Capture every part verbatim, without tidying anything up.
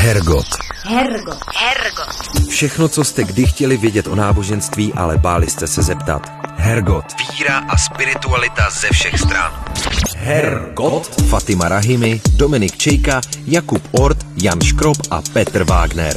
Hergot. Hergot. Hergot. Všechno, co jste kdy chtěli vědět o náboženství, ale báli jste se zeptat. Hergot. Víra a spiritualita ze všech stran. Hergot. Fatima Rahimi, Dominik Čejka, Jakub Ort, Jan Škrob a Petr Wagner.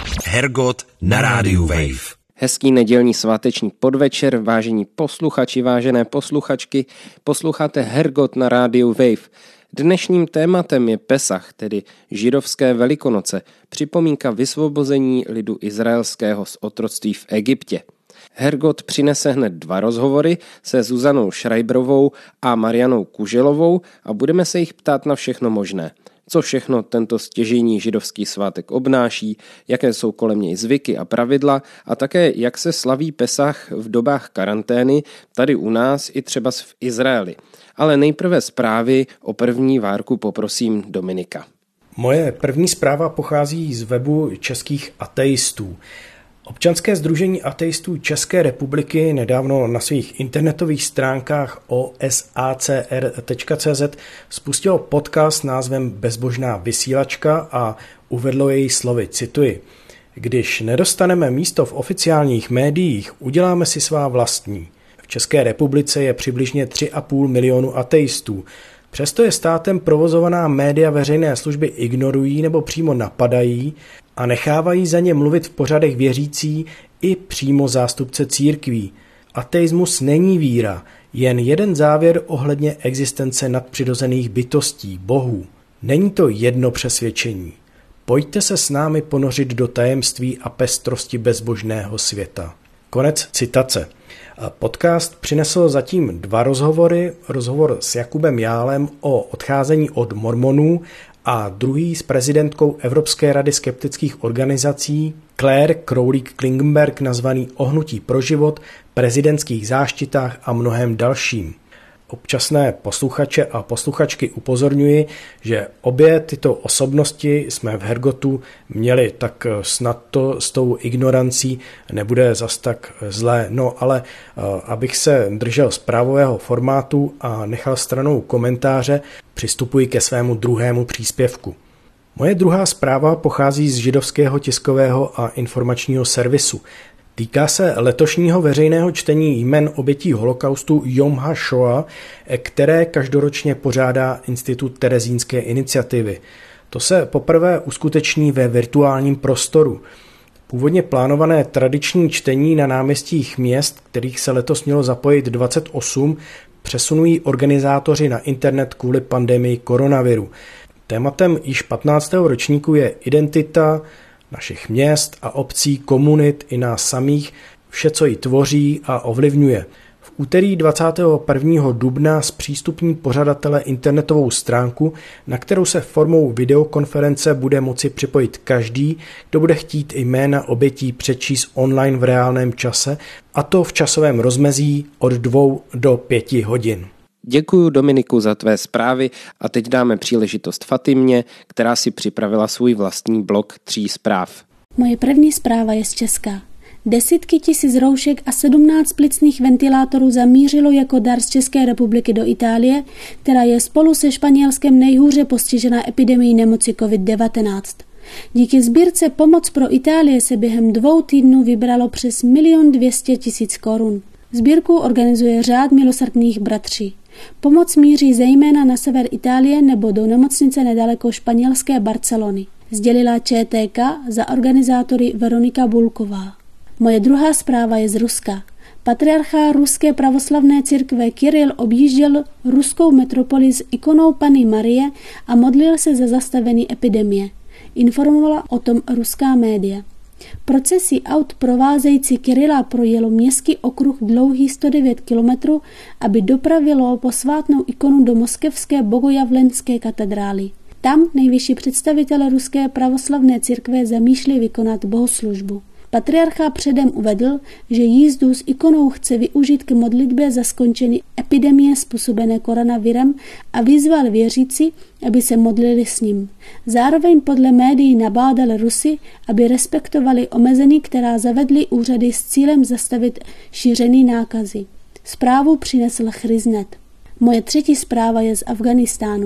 Hergot na rádiu Wave. Hezký nedělní sváteční podvečer, vážení posluchači, vážené posluchačky, posloucháte Hergot na rádiu Wave. Dnešním tématem je Pesach, tedy židovské velikonoce, připomínka vysvobození lidu izraelského z otroctví v Egyptě. Hergot přinese hned dva rozhovory se Zuzanou Šrajbrovou a Marianou Kuželovou a budeme se jich ptát na všechno možné. Co všechno tento stěžejní židovský svátek obnáší, jaké jsou kolem něj zvyky a pravidla a také jak se slaví Pesach v dobách karantény tady u nás i třeba v Izraeli. Ale nejprve zprávy o první várku poprosím Dominika. Moje první zpráva pochází z webu českých ateistů. Občanské sdružení ateistů České republiky nedávno na svých internetových stránkách o s a c r tečka c z spustilo podcast s názvem Bezbožná vysílačka a uvedlo jej slovy, cituji: Když nedostaneme místo v oficiálních médiích, uděláme si svá vlastní. V České republice je přibližně tři a půl milionu ateistů. Přesto je státem provozovaná média veřejné služby ignorují nebo přímo napadají a nechávají za ně mluvit v pořadech věřící i přímo zástupce církví. Ateismus není víra, jen jeden závěr ohledně existence nadpřirozených bytostí, bohů. Není to jedno přesvědčení. Pojďte se s námi ponořit do tajemství a pestrosti bezbožného světa. Konec citace. Podcast přinesl zatím dva rozhovory. Rozhovor s Jakubem Jálem o odcházení od mormonů a druhý s prezidentkou Evropské rady skeptických organizací Claire Crowley-Klingenberg nazvaný O hnutí pro život, prezidentských záštitách a mnohem dalším. Občasné posluchače a posluchačky upozorňuji, že obě tyto osobnosti jsme v Hergotu měli, tak snad to s tou ignorancí nebude zas tak zlé. No ale abych se držel zprávového formátu a nechal stranou komentáře, přistupuji ke svému druhému příspěvku. Moje druhá zpráva pochází z židovského tiskového a informačního servisu. Týká se letošního veřejného čtení jmen obětí holokaustu Jom HaShoah, které každoročně pořádá Institut Terezínské iniciativy. To se poprvé uskuteční ve virtuálním prostoru. Původně plánované tradiční čtení na náměstích měst, kterých se letos mělo zapojit dvacet osm, přesunují organizátoři na internet kvůli pandemii koronaviru. Tématem již patnáctého ročníku je identita našich měst a obcí, komunit i nás samých, vše, co ji tvoří a ovlivňuje. V úterý dvacátého prvního dubna zpřístupní pořadatele internetovou stránku, na kterou se formou videokonference bude moci připojit každý, kdo bude chtít jména obětí přečíst online v reálném čase, a to v časovém rozmezí od dvou do pěti hodin. Děkuji Dominiku za tvé zprávy a teď dáme příležitost Fatimě, která si připravila svůj vlastní blok tří zpráv. Moje první zpráva je z Česka. Desítky tisíc roušek a sedmnáct plicních ventilátorů zamířilo jako dar z České republiky do Itálie, která je spolu se Španělskem nejhůře postižená epidemií nemoci covid devatenáct. Díky sbírce Pomoc pro Itálii se během dvou týdnů vybralo přes milion dvě stě tisíc korun. Sbírku organizuje řád milosrdných bratří. Pomoc míří zejména na sever Itálie nebo do nemocnice nedaleko španělské Barcelony, sdělila Č T K za organizátory Veronika Bulková. Moje druhá zpráva je z Ruska. Patriarcha Ruské pravoslavné církve Kiril objížděl ruskou metropoli s ikonou Panny Marie a modlil se za zastavení epidemie. Informovala o tom ruská média. Procesí aut provázející Kirila projelo městský okruh dlouhý sto devět kilometrů, aby dopravilo posvátnou ikonu do moskevské Bogojavlenské katedrály. Tam nejvyšší představitelé Ruské pravoslavné církve zamýšlí vykonat bohoslužbu. Patriarcha předem uvedl, že jízdu s ikonou chce využít k modlitbě za skončení epidemie způsobené koronavirem a vyzval věřící, aby se modlili s ním. Zároveň podle médií nabádal Rusy, aby respektovali omezení, která zavedly úřady s cílem zastavit šíření nákazy. Zprávu přinesl Chryznet. Moje třetí zpráva je z Afghánistánu.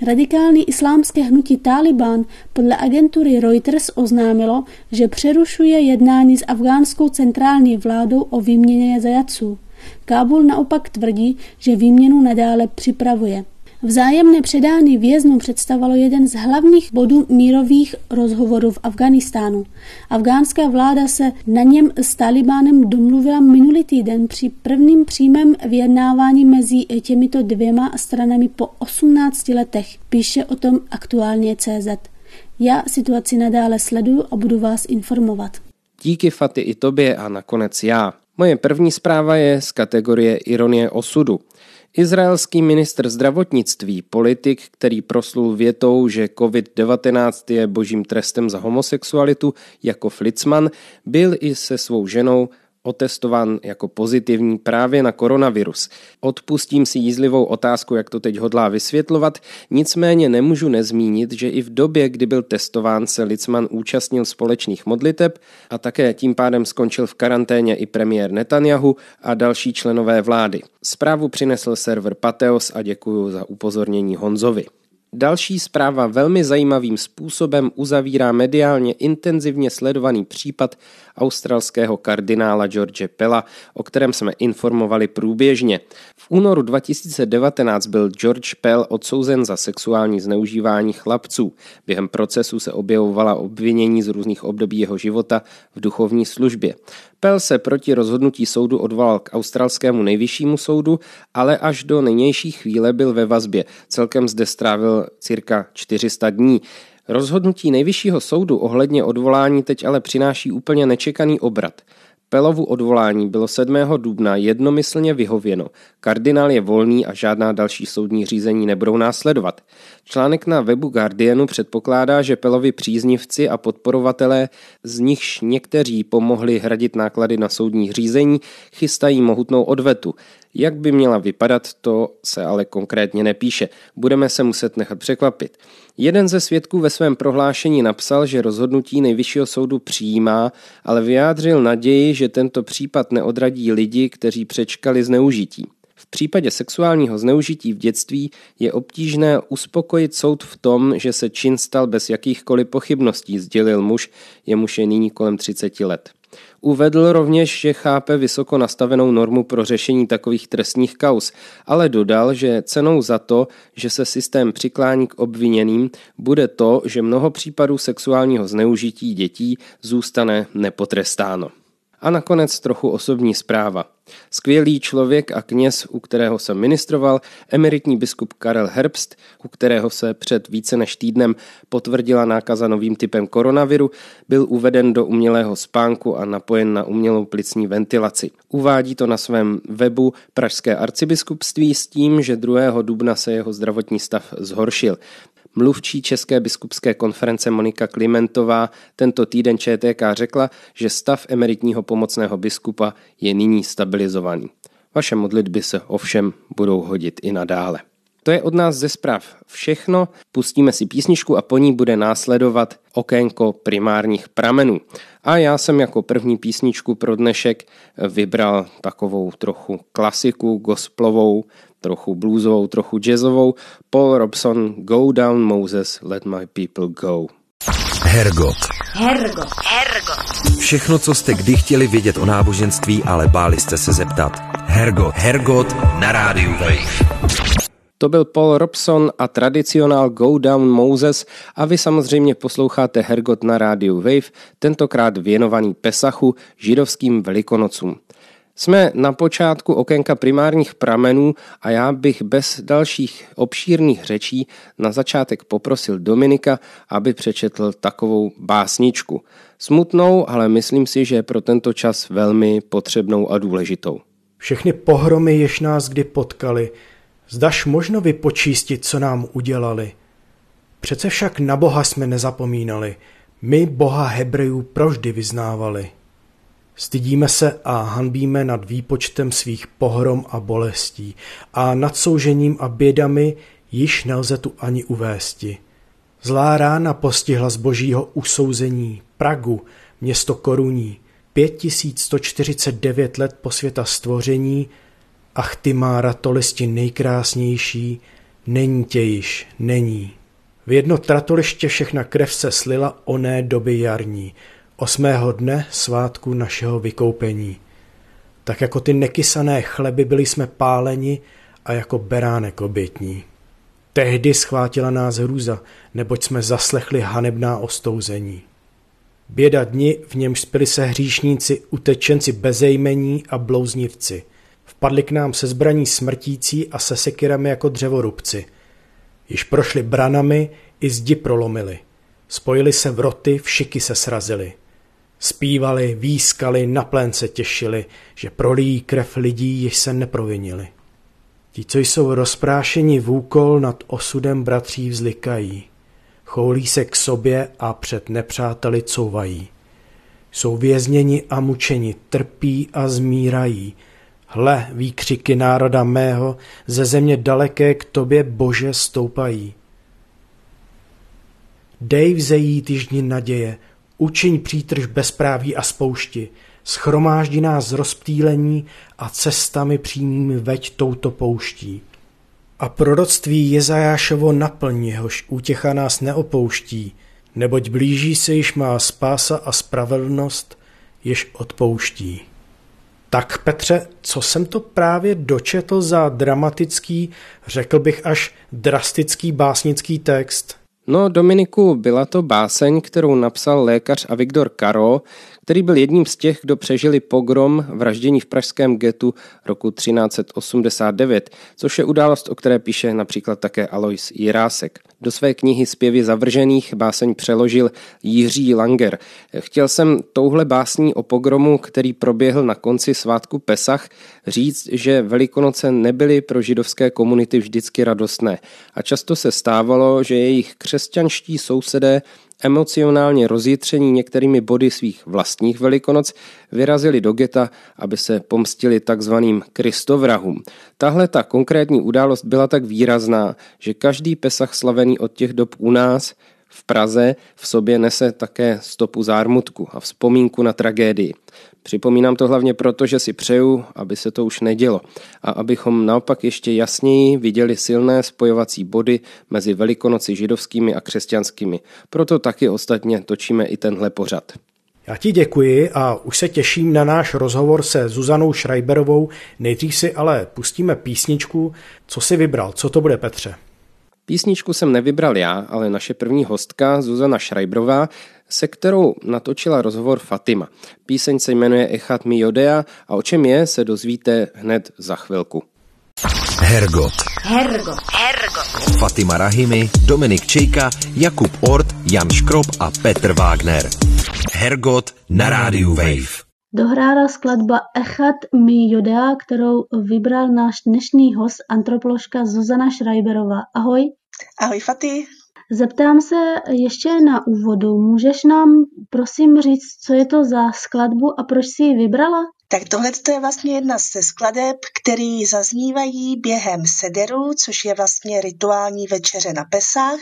Radikální islámské hnutí Taliban podle agentury Reuters oznámilo, že přerušuje jednání s afgánskou centrální vládou o výměně zajatců. Kábul naopak tvrdí, že výměnu nadále připravuje. Vzájemné předání věznů představovalo jeden z hlavních bodů mírových rozhovorů v Afghánistánu. Afgánská vláda se na něm s Talibánem domluvila minulý týden při prvním přímém vyjednávání mezi těmito dvěma stranami po osmnácti letech, píše o tom aktuálně tečka cé zet. Já situaci nadále sleduju a budu vás informovat. Díky Fati i tobě a nakonec já. Moje první zpráva je z kategorie ironie osudu. Izraelský ministr zdravotnictví, politik, který proslul větou, že covid devatenáct je božím trestem za homosexualitu, jako Litzman, byl i se svou ženou otestován jako pozitivní právě na koronavirus. Odpustím si jízlivou otázku, jak to teď hodlá vysvětlovat, nicméně nemůžu nezmínit, že i v době, kdy byl testován, se Litzman účastnil společných modliteb a také tím pádem skončil v karanténě i premiér Netanyahu a další členové vlády. Zprávu přinesl server Patheos a děkuju za upozornění Honzovi. Další zpráva velmi zajímavým způsobem uzavírá mediálně intenzivně sledovaný případ australského kardinála George Pella, o kterém jsme informovali průběžně. V únoru dva tisíce devatenáct byl George Pell odsouzen za sexuální zneužívání chlapců. Během procesu se objevovala obvinění z různých období jeho života v duchovní službě. Pell se proti rozhodnutí soudu odvolal k australskému nejvyššímu soudu, ale až do nynější chvíle byl ve vazbě. Celkem zde strávil cirka čtyři sta dní. Rozhodnutí nejvyššího soudu ohledně odvolání teď ale přináší úplně nečekaný obrat. Pellovu odvolání bylo sedmého dubna jednomyslně vyhověno. Kardinál je volný a žádná další soudní řízení nebudou následovat. Článek na webu Guardianu předpokládá, že Pellovi příznivci a podporovatelé, z nichž někteří pomohli hradit náklady na soudní řízení, chystají mohutnou odvetu. Jak by měla vypadat, to se ale konkrétně nepíše. Budeme se muset nechat překvapit. Jeden ze svědků ve svém prohlášení napsal, že rozhodnutí nejvyššího soudu přijímá, ale vyjádřil naději, že tento případ neodradí lidi, kteří přečkali zneužití. V případě sexuálního zneužití v dětství je obtížné uspokojit soud v tom, že se čin stal bez jakýchkoliv pochybností, sdělil muž, jemuž je nyní kolem třiceti let. Uvedl rovněž, že chápe vysoko nastavenou normu pro řešení takových trestních kauz, ale dodal, že cenou za to, že se systém přiklání k obviněným, bude to, že mnoho případů sexuálního zneužití dětí zůstane nepotrestáno. A nakonec trochu osobní zpráva. Skvělý člověk a kněz, u kterého jsem ministroval, emeritní biskup Karel Herbst, u kterého se před více než týdnem potvrdila nákaza novým typem koronaviru, byl uveden do umělého spánku a napojen na umělou plicní ventilaci. Uvádí to na svém webu Pražské arcibiskupství s tím, že druhého dubna se jeho zdravotní stav zhoršil. Mluvčí České biskupské konference Monika Klimentová tento týden Č T K řekla, že stav emeritního pomocného biskupa je nyní stabilizovaný. Vaše modlitby se ovšem budou hodit i nadále. To je od nás ze zpráv všechno, pustíme si písničku a po ní bude následovat okénko primárních pramenů. A já jsem jako první písničku pro dnešek vybral takovou trochu klasiku gospelovou, trochu bluesovou, trochu jazzovou. Paul Robson, Go Down Moses, Let My People Go. Hergot. Hergot. Hergot. Všechno, co jste kdy chtěli vědět o náboženství, ale báli jste se zeptat. Hergot. Hergot na rádiu Wave. To byl Paul Robson a tradicionál Go Down Moses a vy samozřejmě posloucháte Hergot na rádiu Wave, tentokrát věnovaný Pesachu, židovským velikonocům. Jsme na počátku okénka primárních pramenů a já bych bez dalších obšírných řečí na začátek poprosil Dominika, aby přečetl takovou básničku. Smutnou, ale myslím si, že je pro tento čas velmi potřebnou a důležitou. Všechny pohromy, jež nás kdy potkali, zdaš možno vypočístit, co nám udělali. Přece však na Boha jsme nezapomínali, my Boha Hebrejů provždy vyznávali. Stydíme se a hanbíme nad výpočtem svých pohrom a bolestí a nad soužením a bědami již nelze tu ani uvésti. Zlá rána postihla z božího usouzení Pragu, město koruní, pět tisíc sto čtyřicet devět let po světa stvoření, ach ty Mára tolisti nejkrásnější, Není tě již, není. V jedno tratoliště všechna krev se slila oné doby jarní, osmého dne svátku našeho vykoupení. Tak jako ty nekysané chleby byli jsme páleni a jako beránek obětní. Tehdy schvátila nás hrůza, neboť jsme zaslechli hanebná ostouzení. Běda dni, v němž spili se hříšníci, utečenci bezejmení a blouznivci. Vpadli k nám se zbraní smrtící a se sekyrami jako dřevorubci. Již prošli branami, i zdi prolomili. Spojili se v roty, všiky se srazili. Zpívali, výskali, na plén se těšili, že prolijí krev lidí, jež se neprovinili. Ti, co jsou rozprášeni v úkol, nad osudem bratří vzlikají. Choulí se k sobě a před nepřáteli couvají. Jsou vězněni a mučeni, trpí a zmírají. Hle, výkřiky národa mého, ze země daleké k tobě, Bože, stoupají. Dej vzejít již dni naděje, učiň přítrž bezpráví a spoušti, schromáždí nás z rozptýlení a cestami přímými veď touto pouští. A proroctví Jezajášovo naplň, jehož útěcha nás neopouští, neboť blíží se již má spása a spravedlnost, jež odpouští. Tak Petře, co jsem to právě dočetl za dramatický, řekl bych až drastický básnický text? No, Dominiku, byla to báseň, kterou napsal lékař Avigdor Caro, který byl jedním z těch, kdo přežili pogrom, vraždění v pražském getu roku třináct set osmdesát devět, což je událost, o které píše například také Alois Jirásek. Do své knihy Zpěvy zavržených báseň přeložil Jiří Langer. Chtěl jsem touhle básní o pogromu, který proběhl na konci svátku Pesach, říct, že Velikonoce nebyly pro židovské komunity vždycky radostné a často se stávalo, že jejich křesťanští sousedé emocionálně rozjitření některými body svých vlastních Velikonoc vyrazili do geta, aby se pomstili takzvaným Kristovrahům. Tahle ta konkrétní událost byla tak výrazná, že každý Pesach slavený od těch dob u nás v Praze v sobě nese také stopu zármutku a vzpomínku na tragédii. Připomínám to hlavně proto, že si přeju, aby se to už nedělo a abychom naopak ještě jasněji viděli silné spojovací body mezi Velikonoci židovskými a křesťanskými. Proto taky ostatně točíme i tenhle pořad. Já ti děkuji a už se těším na náš rozhovor se Zuzanou Schreiberovou. Nejdřív si ale pustíme písničku. Co jsi vybral? Co to bude, Petře? Písničku jsem nevybral já, ale naše první hostka Zuzana Schreiberová, se kterou natočila rozhovor Fatima. Píseň se jmenuje Echat mi Jodea a o čem je, se dozvíte hned za chvilku. Hergot. Hergot. Hergot. Fatima Rahimi, Dominik Čejka, Jakub Ort, Jan Škrob a Petr Wagner. Hergot na rádiu Wave. Dohrála skladba Echat mi Jodea, kterou vybral náš dnešní host, antropoložka Zuzana Schreiberová. Ahoj. Ahoj, Fati. Zeptám se ještě na úvodu. Můžeš nám prosím říct, co je to za skladbu a proč jsi ji vybrala? Tak tohle je vlastně jedna ze skladeb, které zaznívají během sederu, což je vlastně rituální večeře na Pesach.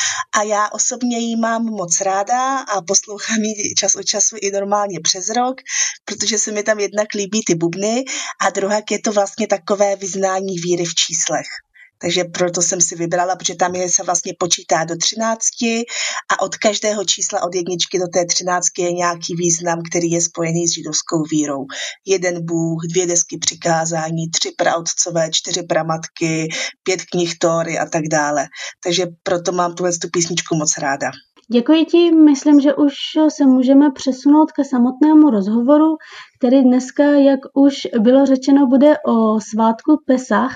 A já osobně ji mám moc ráda a poslouchám ji čas od času i normálně přes rok, protože se mi tam jednak líbí ty bubny a druhá je to vlastně takové vyznání víry v číslech. Takže proto jsem si vybrala, protože tam je, se vlastně počítá do třinácti a od každého čísla od jedničky do té třináctky je nějaký význam, který je spojený s židovskou vírou. Jeden Bůh, dvě desky přikázání, tři praotcové, čtyři pramatky, pět knih Tóry a tak dále. Takže proto mám tuhle tu písničku moc ráda. Děkuji ti, myslím, že už se můžeme přesunout ke samotnému rozhovoru, který dneska, jak už bylo řečeno, bude o svátku Pesach.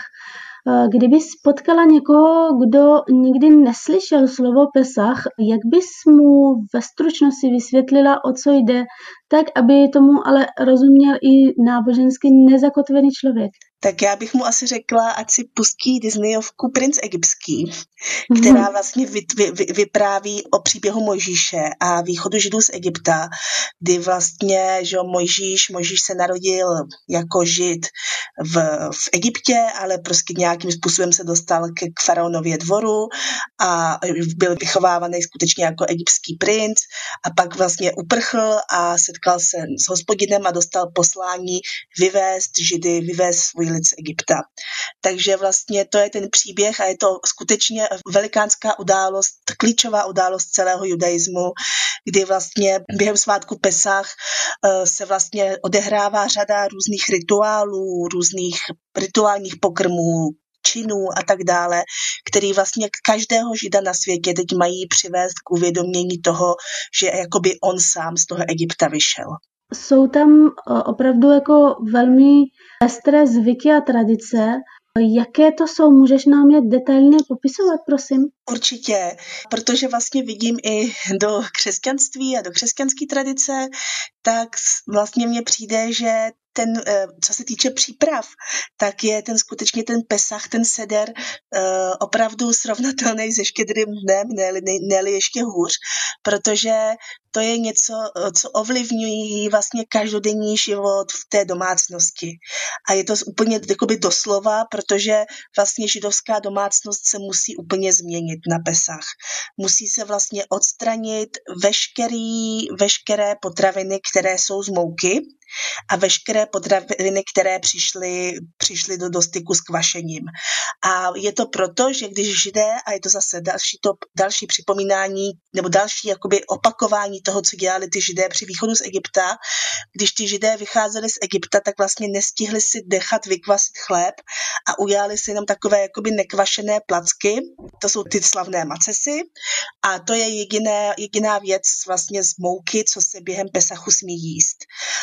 Kdyby potkala někoho, kdo nikdy neslyšel slovo Pesach, jak bys mu ve stručnosti vysvětlila, o co jde, tak aby tomu ale rozuměl i nábožensky nezakotvený člověk? Tak já bych mu asi řekla, ať si pustí Disneyovku Princ egyptský, která vlastně vy, vy, vy, vypráví o příběhu Mojžíše a východu Židů z Egypta, kdy vlastně, že Mojžíš, Mojžíš se narodil jako Žid v, v Egyptě, ale prostě nějakým způsobem se dostal k, k faraonově dvoru a byl vychovávaný skutečně jako egyptský princ a pak vlastně uprchl a setkal se s Hospodinem a dostal poslání vyvést Židy, vyvést svůj vydělit z Egypta. Takže vlastně to je ten příběh a je to skutečně velikánská událost, klíčová událost celého judaismu, kdy vlastně během svátku Pesach se vlastně odehrává řada různých rituálů, různých rituálních pokrmů, činů a tak dále, který vlastně každého Žida na světě teď mají přivést k uvědomění toho, že jakoby on sám z toho Egypta vyšel. Jsou tam opravdu jako velmi pestré zvyky a tradice. Jaké to jsou? Můžeš nám je detailně popisovat, prosím? Určitě, protože vlastně vidím i do křesťanství a do křesťanské tradice, tak vlastně mně přijde, že ten, co se týče příprav, tak je ten skutečně ten Pesach, ten seder opravdu srovnatelný se štědrým dnem, ne-li ještě hůř, protože to je něco, co ovlivňují vlastně každodenní život v té domácnosti. A je to úplně jakoby doslova, protože vlastně židovská domácnost se musí úplně změnit na Pesach. Musí se vlastně odstranit veškerý, veškeré potraviny, které jsou z mouky, a veškeré potraviny, které přišly, přišly do, do styku s kvašením. A je to proto, že když Židé, a je to zase další, to, další připomínání, nebo další jakoby opakování toho, co dělali ty Židé při východu z Egypta, když ty Židé vycházeli z Egypta, tak vlastně nestihli si nechat vykvasit chléb a udělali si jenom takové jakoby nekvašené placky, to jsou ty slavné macesy, a to je jediné, jediná věc vlastně z mouky, co se během Pesachu smí jíst.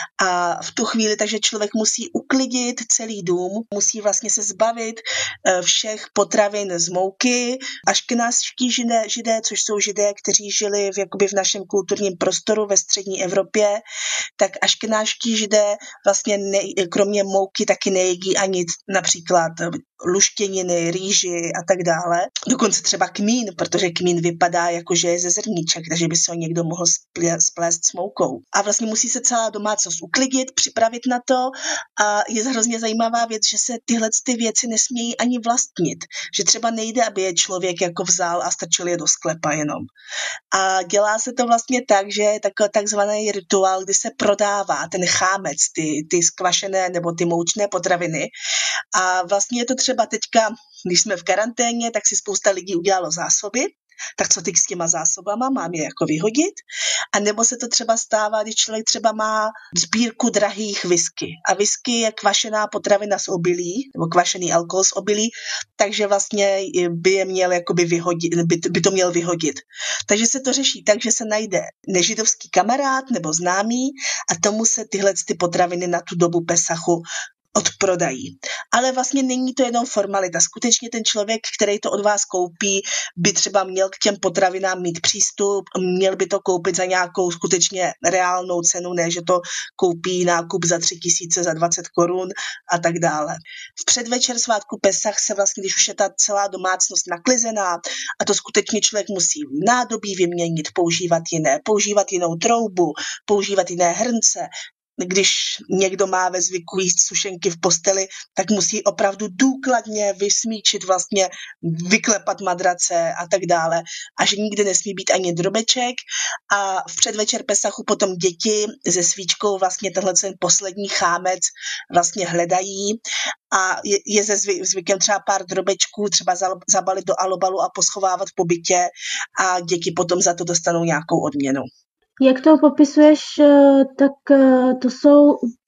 A v tu chvíli, takže člověk musí uklidit celý dům, musí vlastně se zbavit všech potravin z mouky. Aškenášští židé, židé, což jsou Židé, kteří žili v, jakoby v našem kulturním prostoru ve střední Evropě, tak aškenášští Židé vlastně ne, kromě mouky taky nejedí ani například luštěniny, rýži a tak dále. Dokonce třeba kmín, protože kmín vypadá jako, že je ze zrníček, takže by se ho někdo mohl splést s moukou. A vlastně musí se celá domácnost uklidit, připravit na to a je hrozně zajímavá věc, že se tyhle ty věci nesmějí ani vlastnit. Že třeba nejde, aby je člověk jako vzal a strčil je do sklepa jenom. A dělá se to vlastně tak, že je takový takzvaný rituál, kdy se prodává ten chámec, ty, ty skvašené nebo ty moučné potraviny. A vlastně je to třeba teďka, když jsme v karanténě, tak si spousta lidí udělalo zásoby. Tak co teď s těma zásobama, mám je jako vyhodit? A nebo se to třeba stává, když člověk třeba má sbírku drahých whisky. A whisky je kvašená potravina z obilí, nebo kvašený alkohol z obilí, takže vlastně by je měl jakoby vyhodit, by, by to měl vyhodit. Takže se to řeší tak, že se najde nežidovský kamarád nebo známý a tomu se tyhle ty potraviny na tu dobu Pesachu odprodají. Ale vlastně není to jenom formalita. Skutečně ten člověk, který to od vás koupí, by třeba měl k těm potravinám mít přístup, měl by to koupit za nějakou skutečně reálnou cenu, ne, že to koupí nákup za tři tisíce, za dvacet korun a tak dále. V předvečer svátku Pesach se vlastně, když už je ta celá domácnost naklizená a to skutečně člověk musí nádobí vyměnit, používat jiné, používat jinou troubu, používat jiné hrnce. Když někdo má ve zvyku jíst sušenky v posteli, tak musí opravdu důkladně vysmíčit, vlastně vyklepat madrace a tak dále. A že nikdy nesmí být ani drobeček. A v předvečer Pesachu potom děti se svíčkou vlastně tenhle ten poslední chámec vlastně hledají. A je, je ze zvykem třeba pár drobečků třeba zabalit do alobalu a poschovávat po bytě a děti potom za to dostanou nějakou odměnu. Jak to popisuješ, tak to jsou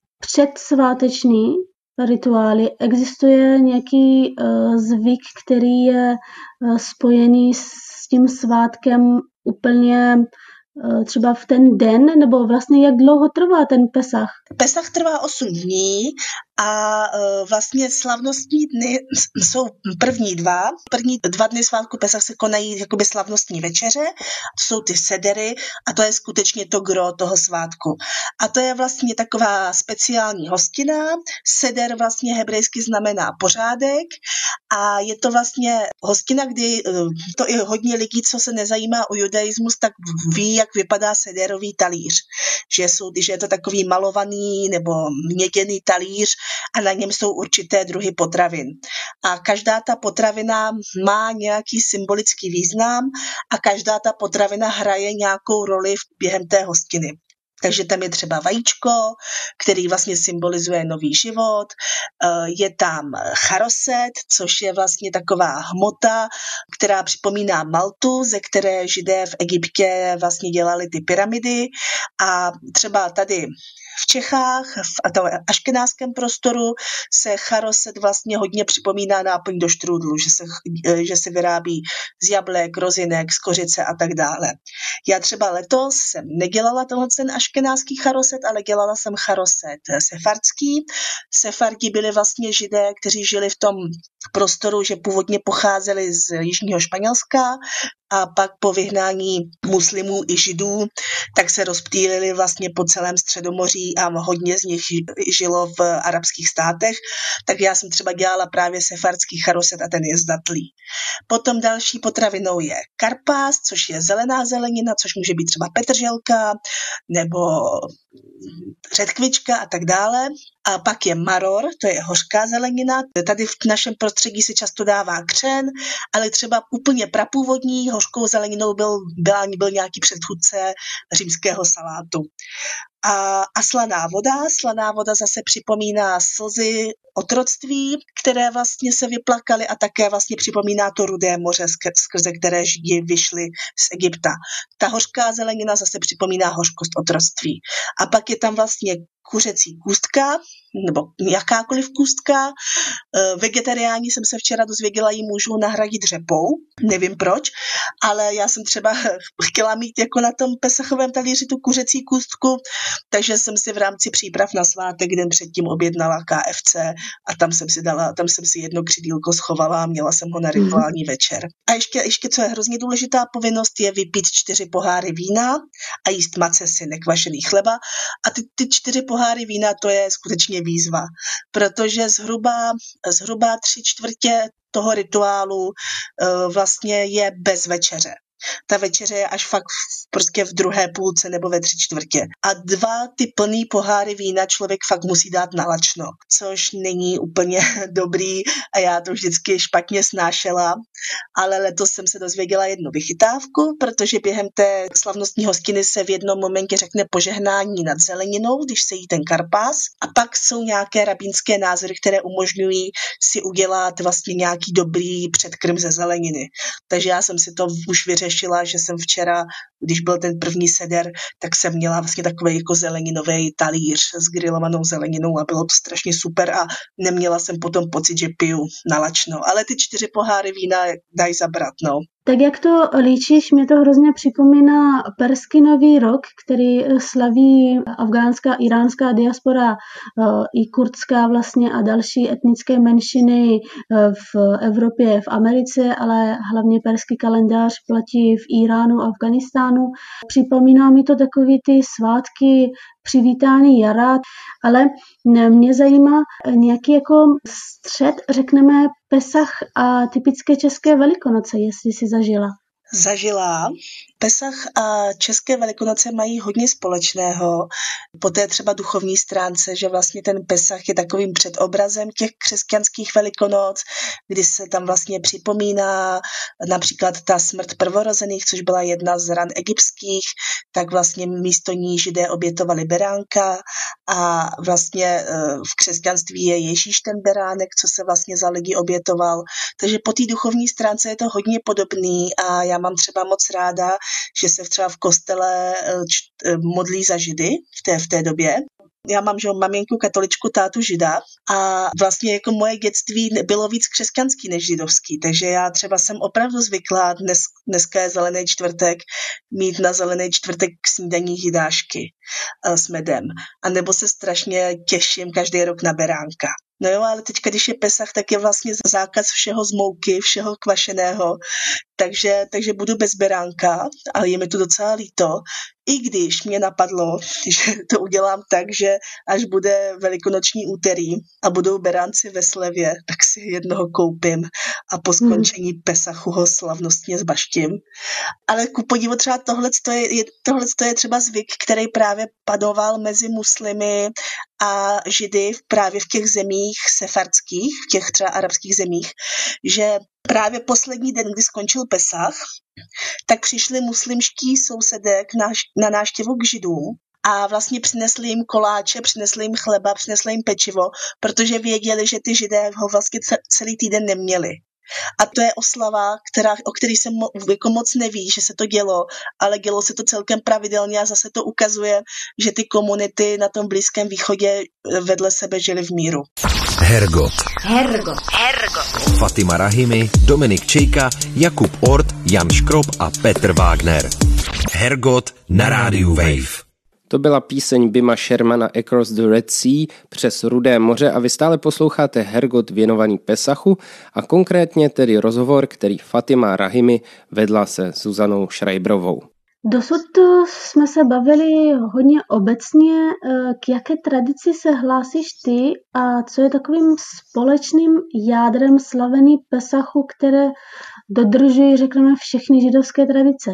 předsváteční rituály. Existuje nějaký zvyk, který je spojený s tím svátkem úplně třeba v ten den, nebo vlastně jak dlouho trvá ten Pesach? Pesach trvá osm dní a vlastně slavnostní dny jsou první dva. První dva dny svátku Pesach se konají jakoby slavnostní večeře, to jsou ty sedery a to je skutečně to gro toho svátku. A to je vlastně taková speciální hostina. Seder vlastně hebrejsky znamená pořádek a je to vlastně hostina, kdy to i hodně lidí, co se nezajímá o judaismus, tak ví, jak vypadá sederový talíř. Že, jsou, že je to takový malovaný nebo měděný talíř a na něm jsou určité druhy potravin. A každá ta potravina má nějaký symbolický význam a každá ta potravina hraje nějakou roli během té hostiny. Takže tam je třeba vajíčko, který vlastně symbolizuje nový život. Je tam charoset, což je vlastně taková hmota, která připomíná maltu, ze které Židé v Egyptě vlastně dělali ty pyramidy. A třeba tady v Čechách, v aškenáském prostoru se charoset vlastně hodně připomíná náplň do štrůdlu, že se, že se vyrábí z jablek, rozinek, z kořice a tak dále. Já třeba letos jsem nedělala tenhle ten aškenáský charoset, ale dělala jsem charoset sefardský. Sefardi byli vlastně Židé, kteří žili v tom prostoru, že původně pocházeli z jižního Španělska a pak po vyhnání muslimů i Židů, tak se rozptýlili vlastně po celém Středomoří a hodně z nich žilo v arabských státech. Tak já jsem třeba dělala právě sefardský charoset a ten je z datlí. Potom další potravinou je karpás, což je zelená zelenina, což může být třeba petrželka nebo řetkvička a tak dále. A pak je maror, to je hořká zelenina. Tady v našem prostředí se často dává křen, ale třeba úplně prapůvodní hořkou zeleninou byl, byl, byl nějaký předchůdce římského salátu. A, a slaná voda. Slaná voda zase připomíná slzy otroctví, které vlastně se vyplakaly a také vlastně připomíná to Rudé moře, skrze které Židi vyšli z Egypta. Ta hořká zelenina zase připomíná hořkost otroctví. A pak je tam vlastně kuřecí kůstka, nebo jakákoliv kůstka. Vegetariáni jsem se včera dozvěděla, ji můžu nahradit řepou. Nevím proč, ale já jsem třeba chtěla mít jako na tom pesachovém talíři tu kuřecí kůstku, takže jsem si v rámci příprav na svátek den předtím objednala K F C a tam jsem si dala, tam jsem si jedno křidílko schovala a měla jsem ho na rituální večer. A ještě, ještě co je hrozně důležitá povinnost, je vypít čtyři poháry vína a jíst macesy, nekvašený chleba. A ty, ty čtyři poháry vína, to je skutečně výzva, protože zhruba, zhruba tři čtvrtě toho rituálu uh, vlastně je bez večeře. Ta večeře je až fakt prostě v druhé půlce nebo ve tři čtvrtě. A dva ty plný poháry vína člověk fakt musí dát na lačno, což není úplně dobrý a já to vždycky špatně snášela. Ale letos jsem se dozvěděla jednu vychytávku, protože během té slavnostní hostiny se v jednom momentě řekne požehnání nad zeleninou, když se jí ten karpás. A pak jsou nějaké rabínské názory, které umožňují si udělat vlastně nějaký dobrý předkrm ze zeleniny. Takže já jsem si to už vyřešila, že jsem včera, když byl ten první seder, tak jsem měla vlastně takový jako zeleninový talíř s grilovanou zeleninou a bylo to strašně super a neměla jsem potom pocit, že piju na lačno. Ale ty čtyři poháry vína dají zabrat, no. Tak jak to líčíš, mě to hrozně připomíná perský nový rok, který slaví afgánská, iránská diaspora i kurdská vlastně a další etnické menšiny v Evropě, v Americe, ale hlavně perský kalendář platí v Iránu a Afganistánu. Připomíná mi to takový ty svátky přivítání jara, ale mě zajímá nějaký jako střed, řekneme, Pesach a typické české Velikonoce, jestli si zažila. Zažila. Pesach a české Velikonoce mají hodně společného. Po té třeba duchovní stránce, že vlastně ten Pesach je takovým předobrazem těch křesťanských Velikonoc, kdy se tam vlastně připomíná například ta smrt prvorozených, což byla jedna z ran egyptských, tak vlastně místo ní Židé obětovali beránka a vlastně v křesťanství je Ježíš ten beránek, co se vlastně za lidi obětoval. Takže po té duchovní stránce je to hodně podobný a já mám třeba moc ráda, že se třeba v kostele modlí za Židy v té, v té době. Já mám, že maminku katoličku, tátu Žida a vlastně jako moje dětství bylo víc křesťanský než židovský, takže já třeba jsem opravdu zvyklá, dnes, dneska je zelený čtvrtek, mít na zelený čtvrtek k snídaní židášky uh, s medem. A nebo se strašně těším každý rok na beránka. No jo, ale teď, když je Pesach, tak je vlastně zákaz všeho z mouky, všeho kvašeného, takže, takže budu bez beránka, ale je mi to docela líto, i když mě napadlo, že to udělám tak, že až bude velikonoční úterý a budou beránci ve slevě, tak si jednoho koupím a po skončení hmm. Pesachu ho slavnostně zbaštím. Ale ku podivu třeba tohleto je, tohleto je třeba zvyk, který právě panoval mezi muslimy a Židy právě v těch zemích sefardských, v těch třeba arabských zemích, že právě poslední den, kdy skončil Pesach, tak přišli muslimští sousedé na návštěvu k Židům a vlastně přinesli jim koláče, přinesli jim chleba, přinesli jim pečivo, protože věděli, že ty Židé ho vlastně celý týden neměli. A to je oslava, která, o který se mo, jako moc neví, že se to dělo, ale dělo se to celkem pravidelně a zase to ukazuje, že ty komunity na tom Blízkém východě vedle sebe žily v míru. Hergot. Hergot. Hergot. Fatima Rahimi, Dominik Čejka, Jakub Ort, Jan Škrob a Petr Wagner. Hergot na rádiu Wave. To byla píseň Bima Shermana Across the Red Sea, přes Rudé moře, a vy stále posloucháte Hergot věnovaný Pesachu a konkrétně tedy rozhovor, který Fatima Rahimi vedla se Zuzanou Schreiberovou. Dosud jsme se bavili hodně obecně, k jaké tradici se hlásíš ty a co je takovým společným jádrem slavený Pesachu, které dodržují, řekněme, všechny židovské tradice?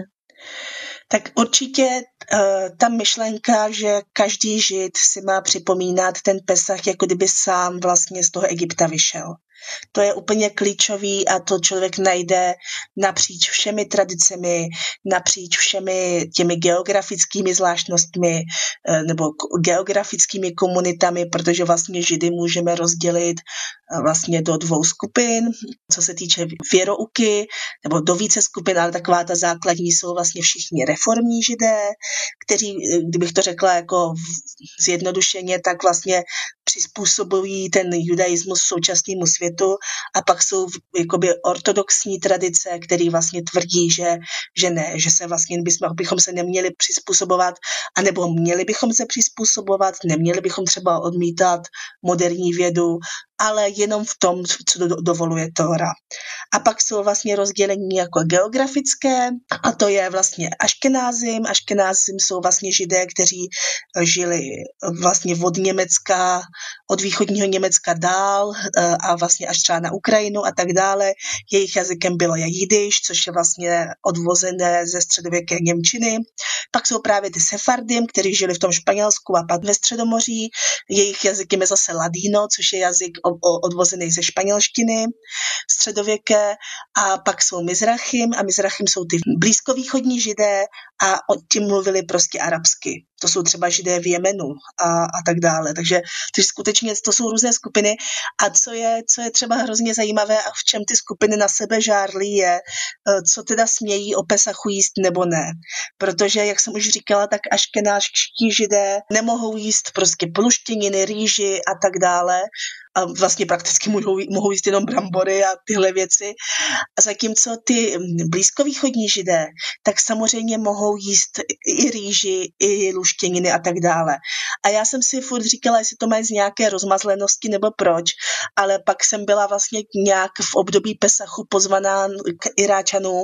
Tak určitě uh, ta myšlenka, že každý Žid si má připomínat ten Pesach, jako kdyby sám vlastně z toho Egypta vyšel. To je úplně klíčový a to člověk najde napříč všemi tradicemi, napříč všemi těmi geografickými zvláštnostmi nebo geografickými komunitami, protože vlastně Židy můžeme rozdělit vlastně do dvou skupin, co se týče věrouky, nebo do více skupin, ale taková ta základní jsou vlastně všichni reformní Židé, kteří, kdybych to řekla jako zjednodušeně, tak vlastně přizpůsobují ten judaismus současnému světu, a pak jsou jakoby ortodoxní tradice, které vlastně tvrdí, že, že ne, že se vlastně bychom, bychom se neměli přizpůsobovat, anebo měli bychom se přizpůsobovat, neměli bychom třeba odmítat moderní vědu, ale jenom v tom, co do, dovoluje Tóra. A pak jsou vlastně rozdělení jako geografické, a to je vlastně Aškenázim. Aškenázim jsou vlastně Židé, kteří žili vlastně od Německa, od východního Německa dál a vlastně až třeba na Ukrajinu a tak dále. Jejich jazykem bylo jidiš, což je vlastně odvozené ze středověké němčiny. Pak jsou právě ty Sefardim, kteří žili v tom Španělsku a pak ve Středomoří. Jejich jazykem je zase ladino, což je jazyk odvozený ze španělštiny středověké, a pak jsou Mizrachim a Mizrachim jsou ty blízkovýchodní Židé a ti mluvili prostě arabsky. To jsou třeba Židé v Jemenu a, a tak dále. Takže, takže skutečně to jsou různé skupiny a co je, co je třeba hrozně zajímavé a v čem ty skupiny na sebe žárlí je, co teda smějí o Pesachu jíst nebo ne. Protože, jak jsem už říkala, tak aškenášští Židé nemohou jíst prostě pluštěniny, rýži a tak dále. A vlastně prakticky mohou, mohou jíst jenom brambory a tyhle věci. A zatímco ty blízkovýchodní Židé, tak samozřejmě mohou jíst i rýži, i luštěniny a tak dále. A já jsem si furt říkala, jestli to mají z nějaké rozmazlenosti nebo proč, ale pak jsem byla vlastně nějak v období Pesachu pozvaná k Iráčanům,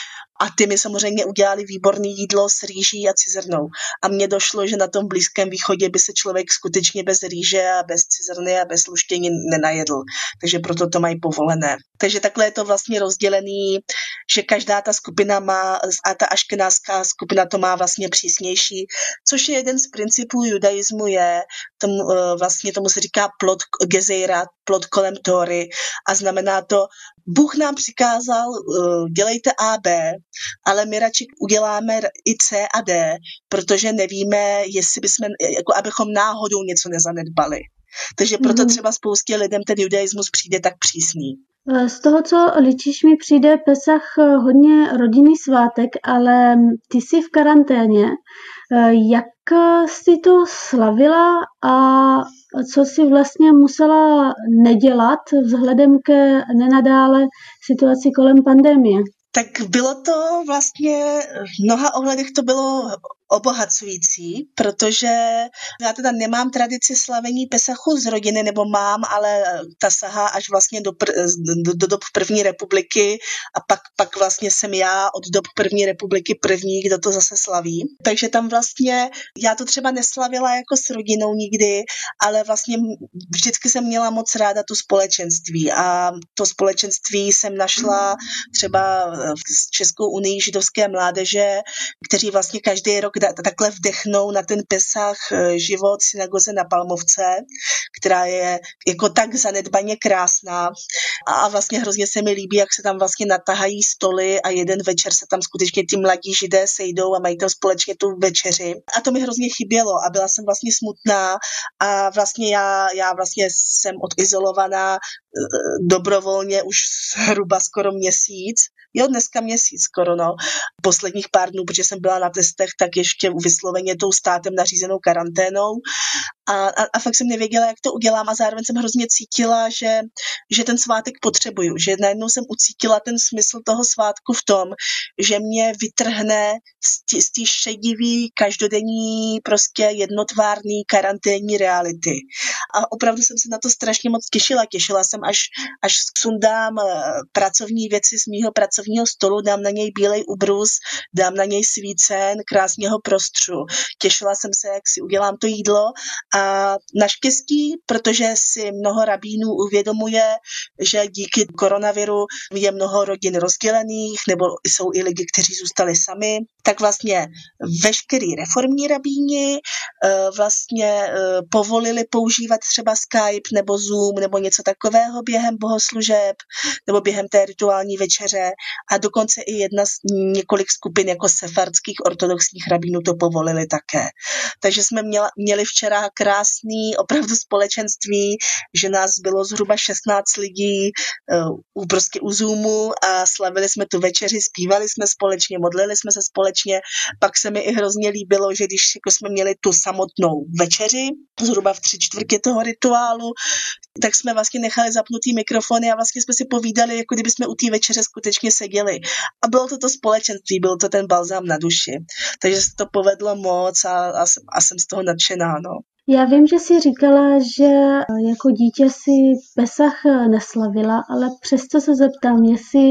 a ty mi samozřejmě udělali výborné jídlo s rýží a cizrnou. A mně došlo, že na tom Blízkém východě by se člověk skutečně bez rýže a bez cizrny a bez luštěnin nenajedl. Takže proto to mají povolené. Takže takhle je to vlastně rozdělený, že každá ta skupina má, a ta aškenázská skupina to má vlastně přísnější, což je jeden z principů judaismu, je, tomu, vlastně tomu se říká plot gezeira, plot kolem Tóry, a znamená to, Bůh nám přikázal, dělejte A, B, ale my radši uděláme i C a D, protože nevíme, jestli bychom, jako abychom náhodou něco nezanedbali. Takže proto třeba spoustě lidem ten judaismus přijde tak přísný. Z toho, co ličíš, mi přijde Pesach hodně rodinný svátek, ale ty jsi v karanténě. Jak jsi to slavila a co jsi vlastně musela nedělat vzhledem ke nenadále situaci kolem pandemie? Tak bylo to vlastně, v mnoha ohledech to bylo obohacující, protože já teda nemám tradici slavení Pesachu z rodiny, nebo mám, ale ta sahá až vlastně do, pr- do, do dob první republiky a pak, pak vlastně jsem já od dob první republiky první, kdo to zase slaví. Takže tam vlastně, já to třeba neslavila jako s rodinou nikdy, ale vlastně vždycky jsem měla moc ráda tu společenství a to společenství jsem našla třeba v Českou unii židovské mládeže, kteří vlastně každý rok takhle vdechnou na ten Pesach život synagoze na Palmovce, která je jako tak zanedbaně krásná a vlastně hrozně se mi líbí, jak se tam vlastně natahají stoly a jeden večer se tam skutečně ty mladí Židé sejdou a mají tam společně tu večeři. A to mi hrozně chybělo a byla jsem vlastně smutná a vlastně já, já vlastně jsem odizolovaná dobrovolně už zhruba skoro měsíc. Jo, dneska měsíc skoro, no. Posledních pár dnů, protože jsem byla na testech, tak ještě vysloveně tou státem nařízenou karanténou. A, a, a fakt jsem nevěděla, jak to udělám a zároveň jsem hrozně cítila, že, že ten svátek potřebuju. Že najednou jsem ucítila ten smysl toho svátku v tom, že mě vytrhne z té šedivý, každodenní, prostě jednotvárný karanténní reality. A opravdu jsem se na to strašně moc těšila. Těšila jsem, až, až sundám pracovní věci z mýho pracovního stolu, dám na něj bílej ubrus, dám na něj svícen, krásně ho prostřu. Těšila jsem se, jak si udělám to jídlo a naštěstí, protože si mnoho rabínů uvědomuje, že díky koronaviru je mnoho rodin rozdělených, nebo jsou i lidi, kteří zůstali sami, tak vlastně veškerý reformní rabíni vlastně povolili používat třeba Skype nebo Zoom nebo něco takového během bohoslužeb nebo během té rituální večeře a dokonce i jedna z několik skupin jako sefardských ortodoxních rabínů to povolili také. Takže jsme měla, měli včera krásný opravdu společenství, že nás bylo zhruba šestnáct lidí uh, prostě u Zoomu a slavili jsme tu večeři, zpívali jsme společně, modlili jsme se společně. Pak se mi i hrozně líbilo, že když jako jsme měli tu samotnou večeři, zhruba v tři čtvrtě toho rituálu, tak jsme vlastně nechali zapnutý mikrofony a vlastně jsme si povídali, jako kdyby jsme u té večeře skutečně seděli. A bylo to to společenství, byl to ten balzám na duši. Takže se to povedlo moc a, a, a jsem z toho nadšená, no. Já vím, že jsi říkala, že jako dítě si Pesach neslavila, ale přesto se zeptám, jestli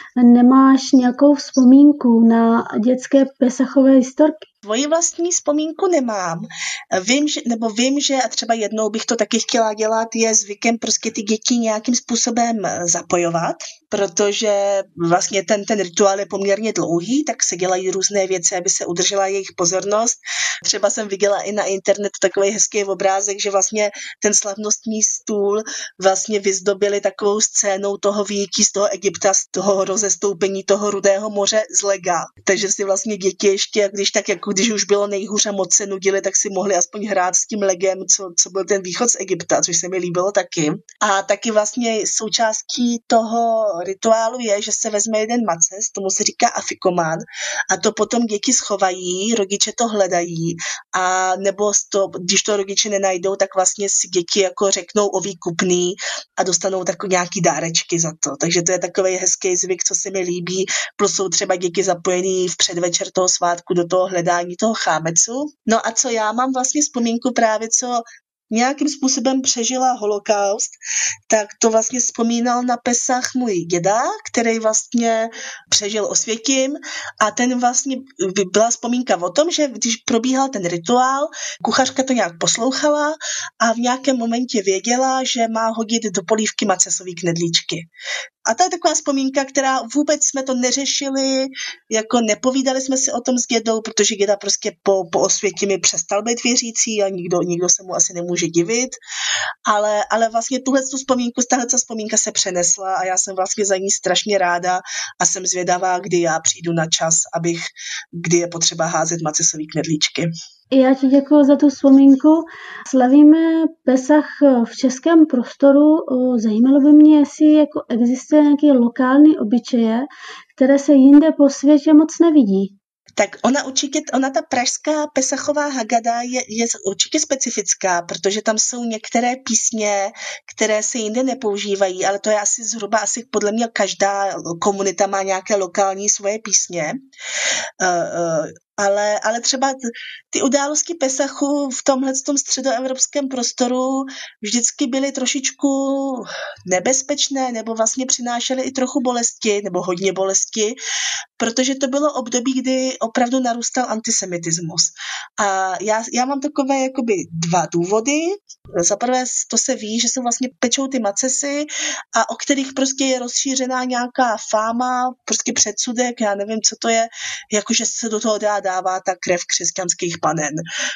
nemáš nějakou vzpomínku na dětské pesachové historky. Svoji vlastní vzpomínku nemám. Vím, že, nebo vím, že a třeba jednou bych to taky chtěla dělat, je zvykem prostě ty děti nějakým způsobem zapojovat, protože vlastně ten, ten rituál je poměrně dlouhý, tak se dělají různé věci, aby se udržela jejich pozornost. Třeba jsem viděla i na internetu takový hezký obrázek, že vlastně ten slavnostní stůl vlastně vyzdobili takovou scénou toho výjití z toho Egypta, z toho rozestoupení toho Rudého moře z lega. Takže si vlastně děti ještě, když tak jako když už bylo nejhůř a moc se nudili, tak si mohli aspoň hrát s tím legem, co, co byl ten východ z Egypta, což se mi líbilo taky. A taky vlastně součástí toho rituálu je, že se vezme jeden maces, tomu se říká afikomán, a to potom děti schovají, rodiče to hledají, a nebo to, když to rodiče nenajdou, tak vlastně si děti jako řeknou o výkupný a dostanou takový nějaký dárečky za to. Takže to je takový hezký zvyk, co se mi líbí, plus jsou třeba děti zapojený v předvečer toho svátku do toho hledání toho chámecu. No a co já mám vlastně vzpomínku právě, co nějakým způsobem přežila holokaust, tak to vlastně vzpomínal na Pesach můj děda, který vlastně přežil Osvětim a ten vlastně byla vzpomínka o tom, že když probíhal ten rituál, kuchařka to nějak poslouchala a v nějakém momentě věděla, že má hodit do polívky macesový knedlíčky. A to je taková vzpomínka, která vůbec jsme to neřešili, jako nepovídali jsme si o tom s dědou, protože děda prostě po, po Osvětimi přestal být věřící a nikdo, nikdo se mu asi nemůže divit, ale, ale vlastně tuhle vzpomínku, tahle vzpomínka se přenesla a já jsem vlastně za ní strašně ráda a jsem zvědavá, kdy já přijdu na čas, abych, kdy je potřeba házet macesový knedlíčky. Já ti děkuji za tu vzpomínku. Slavíme Pesach v českém prostoru. Zajímalo by mě, jestli jako existuje nějaké lokální obyčeje, které se jinde po světě moc nevidí. Tak ona určitě, ona ta pražská Pesachová Hagada je, je určitě specifická, protože tam jsou některé písně, které se jinde nepoužívají, ale to je asi zhruba, asi podle mě každá komunita má nějaké lokální svoje písně. Uh, uh, Ale, ale třeba ty události Pesachu v tomhletom středoevropském prostoru vždycky byly trošičku nebezpečné nebo vlastně přinášely i trochu bolesti nebo hodně bolesti protože to bylo období, kdy opravdu narůstal antisemitismus. A já, já mám takové jakoby dva důvody. Za prvé to se ví, že se vlastně pečou ty macesy a o kterých prostě je rozšířená nějaká fáma, prostě předsudek, já nevím, co to je, jakože se do toho dá dává ta krev křesťanských panen.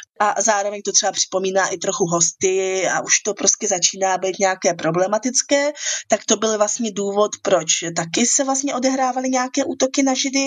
A zároveň to třeba připomíná i trochu hosty a už to prostě začíná být nějaké problematické, tak to byl vlastně důvod, proč taky se vlastně odehrávaly nějaké útoky na Židy.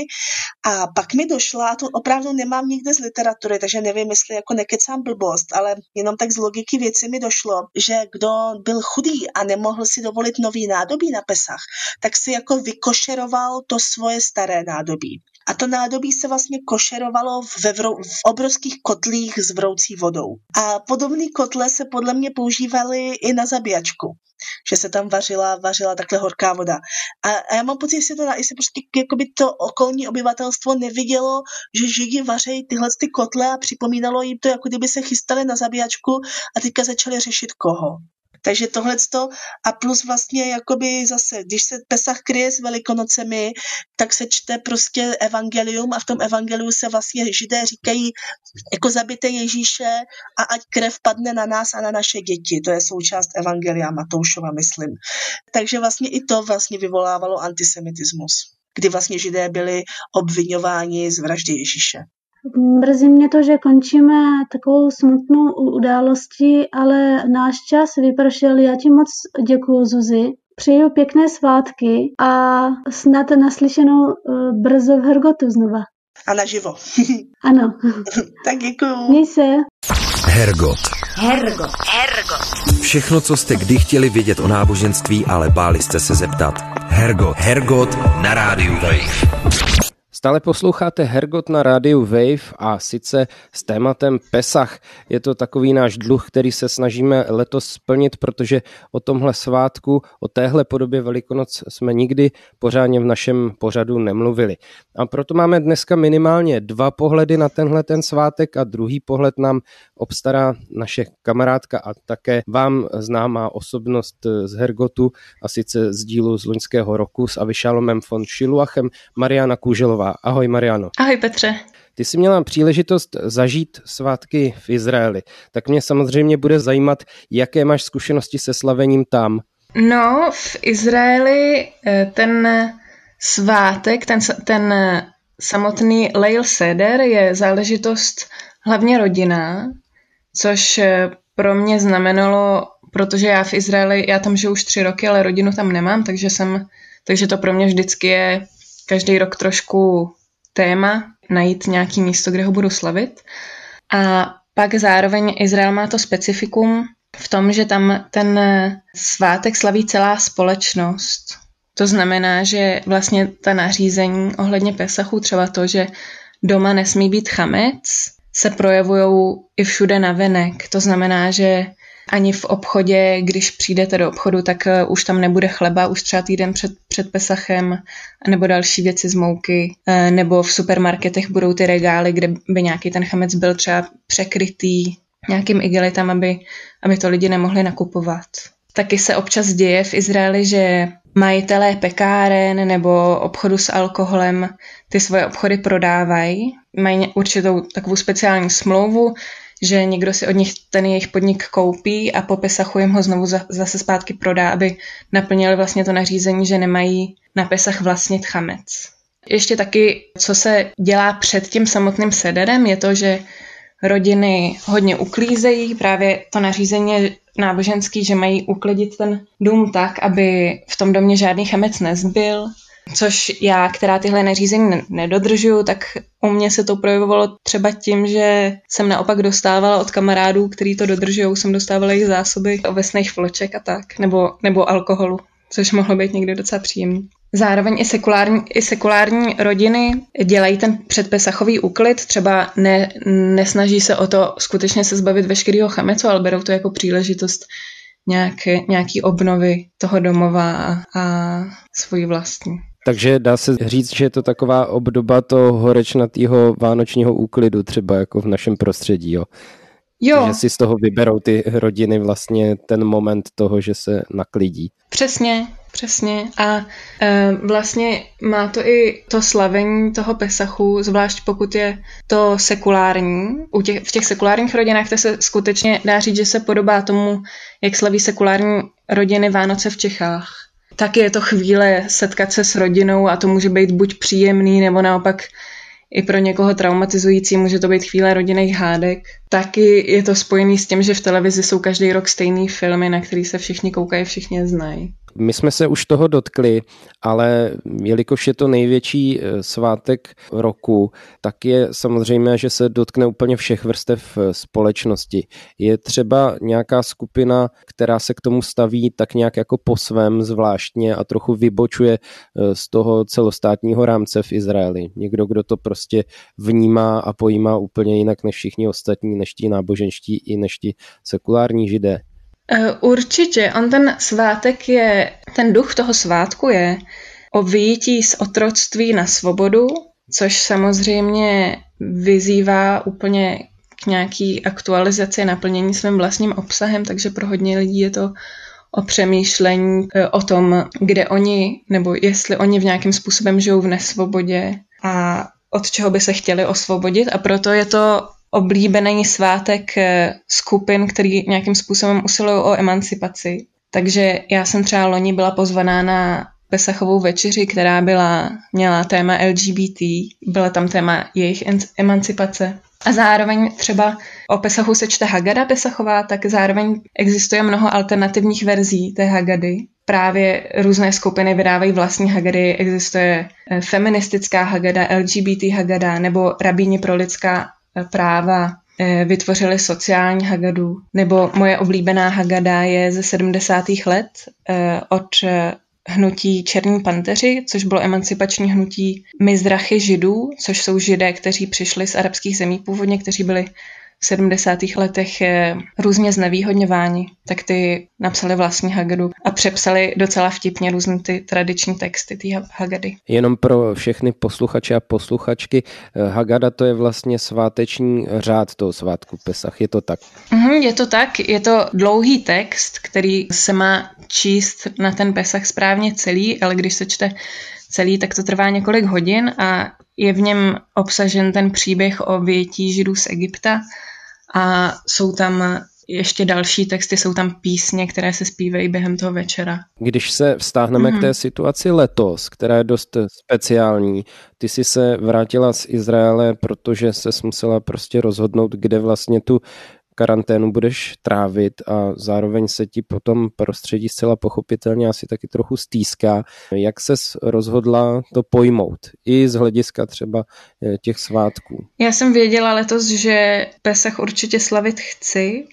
A pak mi došla, a to opravdu nemám nikde z literatury, takže nevím, jestli jako nekecám blbost, ale jenom tak z logiky věci mi došlo, že kdo byl chudý a nemohl si dovolit nový nádobí na Pesach, tak si jako vykošeroval to svoje staré nádobí. A to nádobí se vlastně košerovalo ve vrou, v obrovských kotlích s vroucí vodou. A podobné kotle se podle mě používaly i na zabíjačku, že se tam vařila, vařila takhle horká voda. A, a já mám pocit, že to, jestli prostě jakoby to okolní obyvatelstvo nevidělo, že Židi vařejí tyhle ty kotle a připomínalo jim to, jako kdyby se chystali na zabíjačku a teďka začali řešit koho. Takže tohleto a plus vlastně jakoby zase, když se Pesach kryje s Velikonocemi, tak se čte prostě evangelium a v tom evangeliu se vlastně Židé říkají jako zabijte Ježíše a ať krev padne na nás a na naše děti. To je součást evangelia Matoušova, myslím. Takže vlastně i to vlastně vyvolávalo antisemitismus, kdy vlastně Židé byli obviňováni z vraždy Ježíše. Mrzí mě to, že končíme takovou smutnou událostí, ale náš čas vypršel. Já ti moc děkuju, Zuzi. Přeju pěkné svátky a snad naslyšenou brzo v Hergotu znova. A naživo. Ano. Tak děkuju. Měj se. Hergot. Hergot. Hergot. Všechno, co jste kdy chtěli vědět o náboženství, ale báli jste se zeptat. Hergot. Hergot na rádiu Wave. Stále posloucháte Hergot na rádiu Wave a sice s tématem Pesach. Je to takový náš dluh, který se snažíme letos splnit, protože o tomhle svátku, o téhle podobě Velikonoc jsme nikdy pořádně v našem pořadu nemluvili. A proto máme dneska minimálně dva pohledy na tenhle ten svátek a druhý pohled nám obstará naše kamarádka a také vám známá osobnost z Hergotu a sice z dílu z loňského roku s Avišalomem von Šiluachem, Mariana Kůželová. Ahoj Mariano. Ahoj Petře. Ty jsi měla příležitost zažít svátky v Izraeli, tak mě samozřejmě bude zajímat, jaké máš zkušenosti se slavením tam. No, v Izraeli ten svátek, ten, ten samotný Leil Seder je záležitost hlavně rodinná, což pro mě znamenalo, protože já v Izraeli, já tam žiju už tři roky, ale rodinu tam nemám, takže, jsem, takže to pro mě vždycky je každý rok trošku téma, najít nějaký místo, kde ho budu slavit. A pak zároveň Izrael má to specifikum v tom, že tam ten svátek slaví celá společnost. To znamená, že vlastně ta nařízení ohledně Pesachu, třeba to, že doma nesmí být chamec, se projevují i všude navenek. To znamená, že ani v obchodě, když přijdete do obchodu, tak už tam nebude chleba, už třeba týden před, před Pesachem, nebo další věci z mouky, nebo v supermarketech budou ty regály, kde by nějaký ten chamec byl třeba překrytý nějakým igelitem, aby, aby to lidi nemohli nakupovat. Taky se občas děje v Izraeli, že majitelé pekáren nebo obchodu s alkoholem ty svoje obchody prodávají. Mají určitou takovou speciální smlouvu, že někdo si od nich ten jejich podnik koupí a po Pesachu jim ho znovu zase zpátky prodá, aby naplnili vlastně to nařízení, že nemají na Pesach vlastnit chamec. Ještě taky, co se dělá před tím samotným sederem, je to, že rodiny hodně uklízejí, právě to nařízení náboženský, že mají uklidit ten dům tak, aby v tom domě žádný chamec nezbyl, což já, která tyhle nařízení nedodržuju, tak u mě se to projevovalo třeba tím, že jsem naopak dostávala od kamarádů, kteří to dodržují, jsem dostávala jejich zásoby ovesných vloček a tak, nebo, nebo alkoholu, což mohlo být někdy docela příjemný. Zároveň i sekulární, i sekulární rodiny dělají ten předpesachový úklid, třeba ne, nesnaží se o to skutečně se zbavit veškerého chamecu, ale berou to jako příležitost nějaké, nějaký obnovy toho domova a, a svojí vlastní. Takže dá se říct, že je to taková obdoba toho horečnatého vánočního úklidu, třeba jako v našem prostředí, jo? Jo. Že si z toho vyberou ty rodiny vlastně ten moment toho, že se naklidí. Přesně. Přesně. A e, vlastně má to i to slavení toho Pesachu, zvlášť pokud je to sekulární. U těch, v těch sekulárních rodinách to se skutečně dá říct, že se podobá tomu, jak slaví sekulární rodiny Vánoce v Čechách. Taky je to chvíle setkat se s rodinou a to může být buď příjemný, nebo naopak i pro někoho traumatizující, může to být chvíle rodinných hádek. Taky je to spojený s tím, že v televizi jsou každý rok stejný filmy, na který se všichni koukají, všichni je znají. My jsme se už toho dotkli, ale jelikož je to největší svátek roku, tak je samozřejmě, že se dotkne úplně všech vrstev společnosti. Je třeba nějaká skupina, která se k tomu staví tak nějak jako po svém zvláštně a trochu vybočuje z toho celostátního rámce v Izraeli. Někdo, kdo to prostě vnímá a pojímá úplně jinak než všichni ostatní, než ti náboženští i než ti sekulární Židé. Určitě, on ten svátek je, ten duch toho svátku je o vyjití z otroctví na svobodu, což samozřejmě vyzývá úplně k nějaký aktualizaci, naplnění svým vlastním obsahem, takže pro hodně lidí je to o přemýšlení o tom, kde oni, nebo jestli oni v nějakým způsobem žijou v nesvobodě a od čeho by se chtěli osvobodit, a proto je to oblíbený svátek skupin, který nějakým způsobem usilují o emancipaci. Takže já jsem třeba loni byla pozvaná na Pesachovou večeři, která byla, měla téma L G B T, byla tam téma jejich emancipace. A zároveň třeba o Pesachu se čte Hagada Pesachová, tak zároveň existuje mnoho alternativních verzí té Hagady. Právě různé skupiny vydávají vlastní Hagady, existuje feministická Hagada, L G B T Hagada nebo rabíni pro lidská práva vytvořili sociální Hagadu, nebo moje oblíbená Hagada je ze sedmdesátých let od hnutí Černí panteři, což bylo emancipační hnutí Mizrachy Židů, což jsou Židé, kteří přišli z arabských zemí původně, kteří byli v sedmdesátých letech různě znevýhodňováni, tak ty napsali vlastní Hagadu a přepsali docela vtipně různé ty tradiční texty té Hagady. Jenom pro všechny posluchače a posluchačky, Hagada to je vlastně sváteční řád toho svátku Pesach, je to tak? Mm, je to tak, je to dlouhý text, který se má číst na ten Pesach správně celý, ale když se čte celý, tak to trvá několik hodin a je v něm obsažen ten příběh o vyjetí Židů z Egypta a jsou tam ještě další texty, jsou tam písně, které se zpívají během toho večera. Když se vztáhneme mm. k té situaci letos, která je dost speciální, ty jsi se vrátila z Izraele, protože ses musela prostě rozhodnout, kde vlastně tu karanténu budeš trávit a zároveň se ti potom prostředí zcela pochopitelně asi taky trochu stýská. Jak ses rozhodla to pojmout? I z hlediska třeba těch svátků. Já jsem věděla letos, že Pesach určitě slavit chci,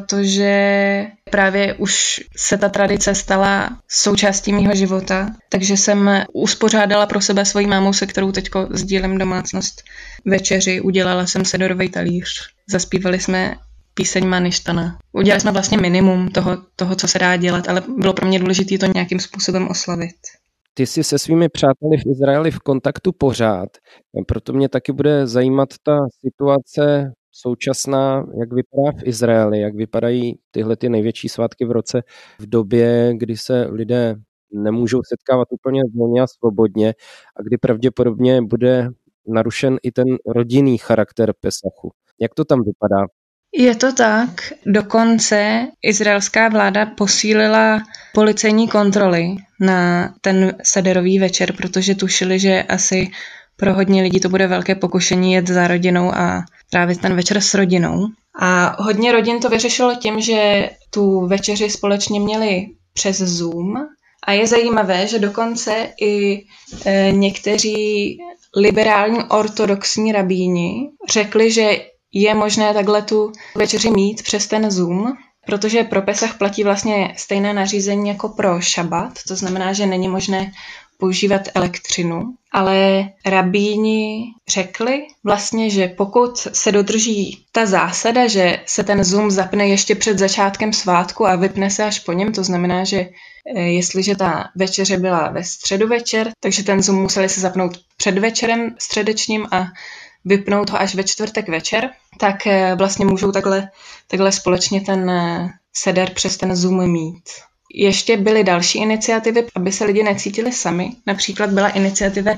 protože právě už se ta tradice stala součástí mýho života, takže jsem uspořádala pro sebe svojí mámou, se kterou teďko sdílím domácnost, večeři, udělala jsem sedorový talíř, zaspívali jsme píseň Maništana. Udělali jsme vlastně minimum toho, toho, co se dá dělat, ale bylo pro mě důležité to nějakým způsobem oslavit. Ty jsi se svými přáteli v Izraeli v kontaktu pořád, proto mě taky bude zajímat ta situace současná, jak vypadá v Izraeli, jak vypadají tyhle ty největší svátky v roce v době, kdy se lidé nemůžou setkávat úplně volně a svobodně a kdy pravděpodobně bude narušen i ten rodinný charakter Pesachu. Jak to tam vypadá? Je to tak. Dokonce izraelská vláda posílila policejní kontroly na ten sederový večer, protože tušili, že asi pro hodně lidí to bude velké pokušení jet za rodinou a trávit ten večer s rodinou. A hodně rodin to vyřešilo tím, že tu večeři společně měli přes Zoom. A je zajímavé, že dokonce i e, někteří liberální ortodoxní rabíni řekli, že je možné takhle tu večeři mít přes ten Zoom, protože pro Pesach platí vlastně stejné nařízení jako pro šabat, to znamená, že není možné používat elektřinu, ale rabíni řekli vlastně, že pokud se dodrží ta zásada, že se ten Zoom zapne ještě před začátkem svátku a vypne se až po něm, to znamená, že jestliže ta večeře byla ve středu večer, takže ten Zoom museli se zapnout před večerem středečním a vypnout ho až ve čtvrtek večer, tak vlastně můžou takhle, takhle společně ten seder přes ten Zoom mít. Ještě byly další iniciativy, aby se lidi necítili sami. Například byla iniciativa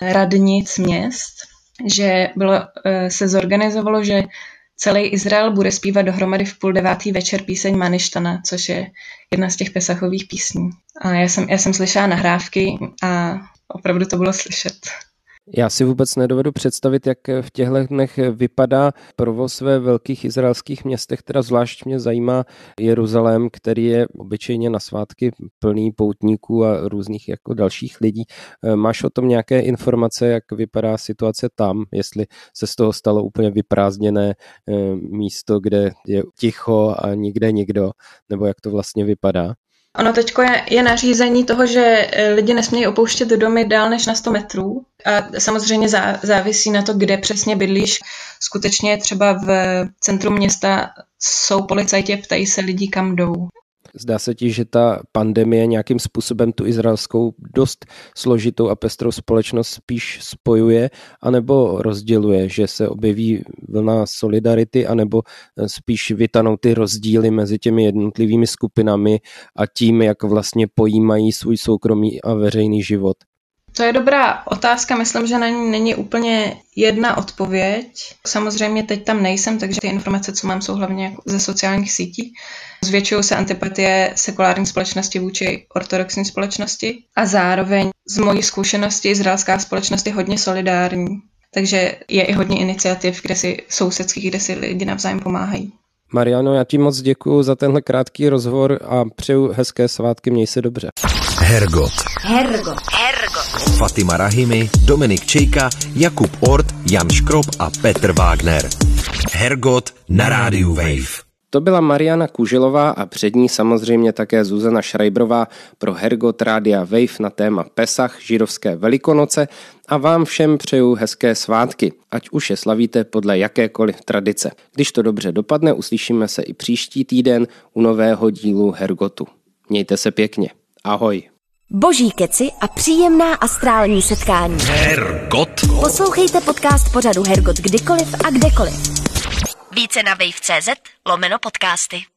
radnic měst, že bylo, se zorganizovalo, že celý Izrael bude zpívat dohromady v půl devátý večer píseň Maništana, což je jedna z těch pesachových písní. A já jsem, já jsem slyšela nahrávky a opravdu to bylo slyšet. Já si vůbec nedovedu představit, jak v těchto dnech vypadá provoz ve velkých izraelských městech, teda zvlášť mě zajímá Jeruzalém, který je obyčejně na svátky plný poutníků a různých jako dalších lidí. Máš o tom nějaké informace, jak vypadá situace tam, jestli se z toho stalo úplně vyprázdněné místo, kde je ticho a nikde nikdo, nebo jak to vlastně vypadá? Ono teďko je, je nařízení toho, že lidi nesmějí opouštět domy dál než na sto metrů a samozřejmě zá, závisí na to, kde přesně bydlíš. Skutečně třeba v centru města jsou policajti, ptají se lidí, kam jdou. Zdá se ti, že ta pandemie nějakým způsobem tu izraelskou dost složitou a pestrou společnost spíš spojuje anebo rozděluje, že se objeví vlna solidarity anebo spíš vytanou ty rozdíly mezi těmi jednotlivými skupinami a tím, jak vlastně pojímají svůj soukromý a veřejný život? To je dobrá otázka, myslím, že na ní není úplně jedna odpověď. Samozřejmě teď tam nejsem, takže ty informace, co mám, jsou hlavně ze sociálních sítí. Zvětšují se antipatie sekulární společnosti vůči ortodoxní společnosti a zároveň z mojí zkušenosti izraelská společnost je hodně solidární. Takže je i hodně iniciativ, kde si sousedských, kde si lidi navzájem pomáhají. Mariano, já ti moc děkuju za tenhle krátký rozhovor a přeju hezké svátky, měj se dobře. Hergot. Hergot. Hergot. Fatima Rahimi, Dominik Čejka, Jakub Ort, Jan Škrob a Petr Wagner. Hergot na rádiu Wave. To byla Mariana Kužilová a před ní samozřejmě také Zuzana Šrajbrová pro Hergot Rádia Wave na téma Pesach, židovské velikonoce a vám všem přeju hezké svátky, ať už je slavíte podle jakékoliv tradice. Když to dobře dopadne, uslyšíme se i příští týden u nového dílu Hergotu. Mějte se pěkně. Ahoj. Boží keci a příjemná astrální setkání. Hergot. Poslouchejte podcast pořadu Hergot kdykoliv a kdekoliv. Více na wave tečka cé zet lomeno podcasty.